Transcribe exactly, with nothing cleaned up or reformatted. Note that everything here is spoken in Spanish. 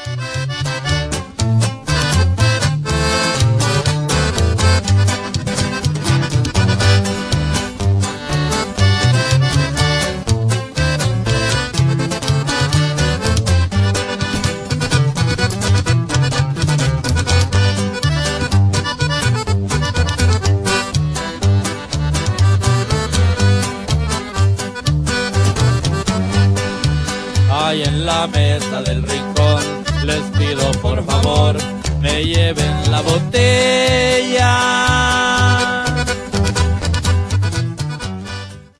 Ahí en la mesa del rincón les pido por favor me lleven la botella.